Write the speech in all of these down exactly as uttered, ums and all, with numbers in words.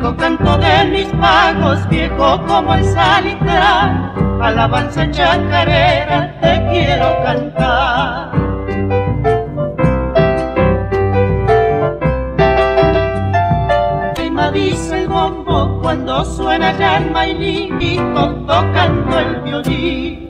Viejo canto de mis pagos, viejo como el salitral, alabanza chacarera te quiero cantar. Prima dice el bombo cuando suena ya el mailito tocando el violín.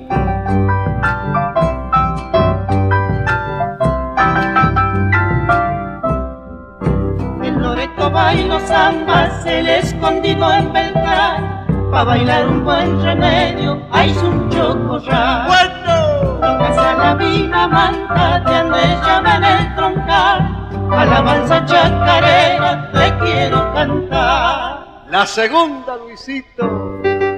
Bailo zambas, el escondido en Beltrán, pa' bailar un buen remedio, hay un chocorral. ¡Bueno! Toca Salavina, manta, de Andrés llama en el troncal, alabanza chacarera te quiero cantar. La segunda, Luisito.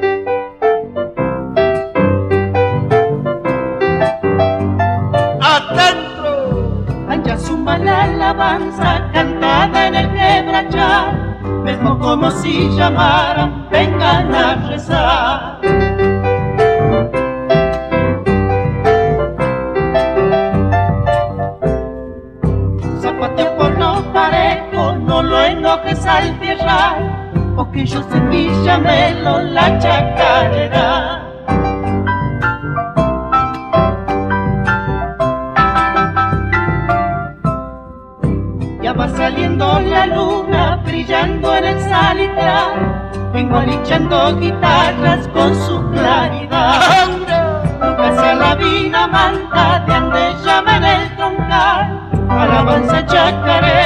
Ancha zumba la alabanza cantada en el quebrachal, mismo como si llamaran, vengan a rezar. Zapateo por lo parejo, no lo enojes al tierral, porque yo soy Villamelo, la chacarera. Ya va saliendo la luna, brillando en el salitral, vengo alichando guitarras con su claridad. Lucas Salavina, manta, de Andrés llama en el troncal, alabanza chacarera.